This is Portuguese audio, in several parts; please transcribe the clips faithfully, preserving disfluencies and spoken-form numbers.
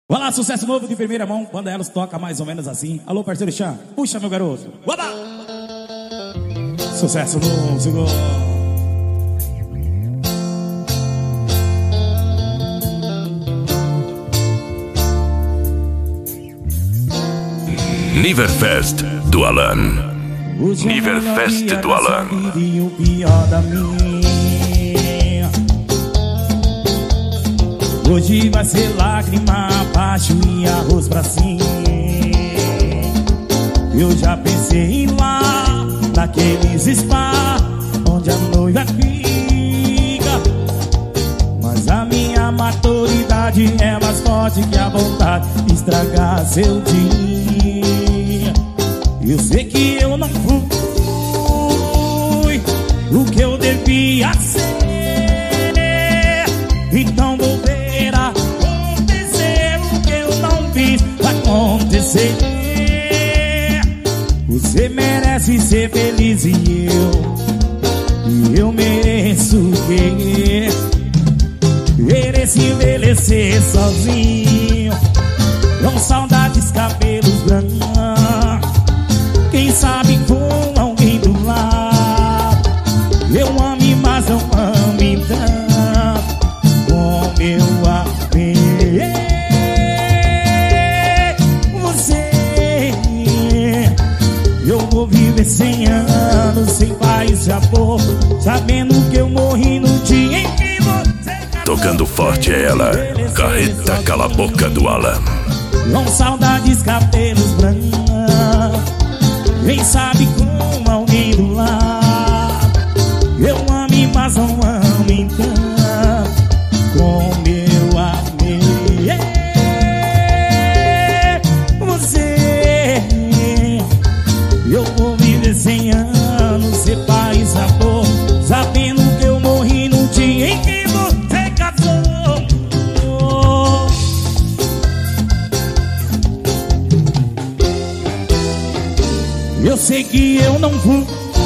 Vai lá, sucesso novo de primeira mão, quando elas tocam mais ou menos assim. Alô, parceiro Chan, puxa, meu garoto. Oba! Sucesso novo, segura. Niverfest do Alan. Niverfest do Alan. E o pior da minha. Hoje vai ser lágrima abaixo e arroz pra cima. Eu já pensei em ir lá, naqueles spa onde a noiva fica. Mas a minha maturidade é mais forte que a vontade de estragar seu dia. Eu sei que eu não fui o que eu devia ser. Então vou ver acontecer o que eu não fiz acontecer. Você merece ser feliz e eu, e eu mereço o quê? Mereço envelhecer sozinho, com saudades, cabelos brancos. Quem sabe com alguém do lado. Eu amo, mas não amo então como eu amei você. Eu vou viver cem anos sem paz e amor, sabendo que eu morri no dia em que você acabou. Tocando forte é ela, Carreta Cala a Boca do Alan. Com saudades, cabelos brancos. Quem sabe com alguém do lado. Eu amo, mas não amo então como eu amei você. Eu vou viver cem anos, ser paz, amor, sabendo que eu morri no dia em que você casou. Eu sei que eu não fui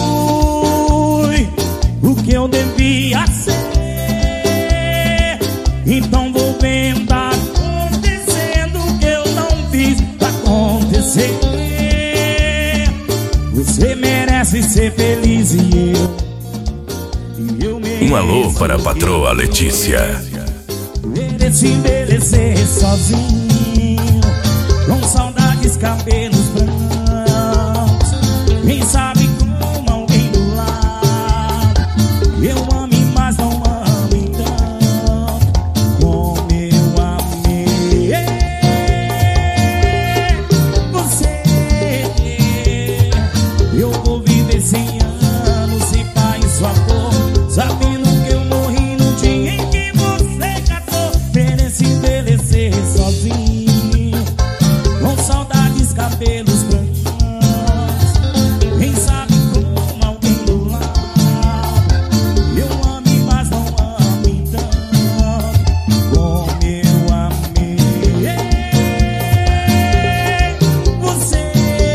o que eu devia ser. Então vou vendo acontecendo o que eu não fiz acontecer. Você merece ser feliz e eu, e eu mereço. Um alô para a patroa Letícia. Mereço envelhecer sozinho, com saudades, cabelos brancos. Quem sabe como alguém do lado. Eu amo, mas não amo então como eu amei você. Eu vou viver cem anos sem paz e sua amor, sabendo que eu morri no dia em que você casou. Merece envelhecer sozinho, com saudades, cabelos brancos. Quem sabe como alguém do lado. Eu amo, mas não amo então como eu amei você.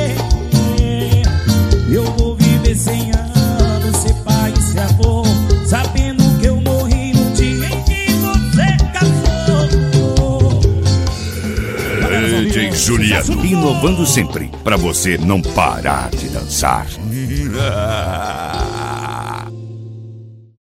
Eu vou viver cem anos, ser pai e ser avô, sabendo que eu morri no dia em que você casou. D J Juliano. Inovando sempre, pra você não parar de dançar.